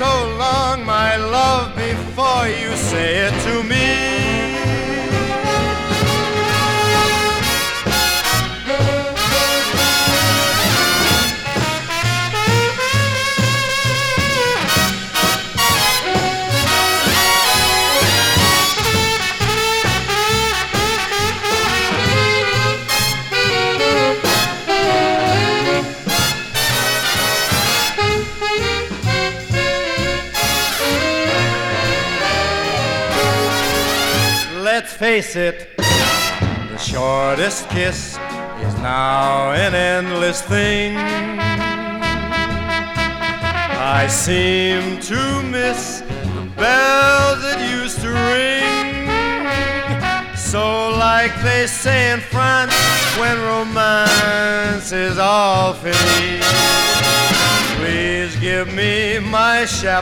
so long, my love, before you say it to me. Let's face it, the shortest kiss is now an endless thing. I seem to miss the bells that used to ring. So like they say in France, when romance is all finished, please give me my chapeau.